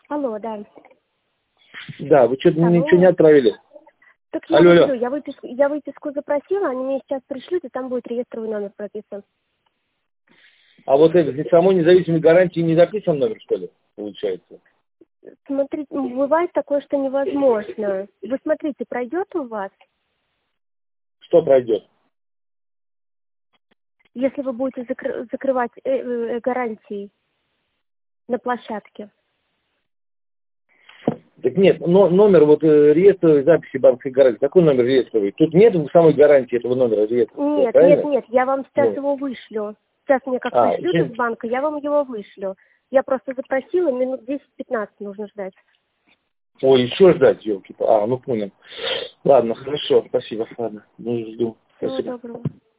Алло, да. Да, вы что-то Так, ничего не отправили. Так я Алло, вышлю, алло. я выписку запросила, они мне сейчас пришлют, и там будет реестровый номер прописан. А вот это, самой независимой гарантии не записан номер, что ли, получается? Смотрите, бывает такое, что невозможно. Вы смотрите, пройдет у вас, Что пройдет? если вы будете закрывать гарантии на площадке? Так нет, но номер вот реестровой записи банковской гарантии. Какой номер реестровый? Тут нет самой гарантии этого номера реестрового, Нет, правильно? нет, нет, я вам сейчас Нет. его вышлю. Сейчас мне как пришлют из банка, я вам его вышлю. Я просто запросила, минут 10-15 нужно ждать. Ой, еще ждать, елки. Ну понял. Ладно, хорошо, спасибо. Ладно, жду. Всего Спасибо. доброго.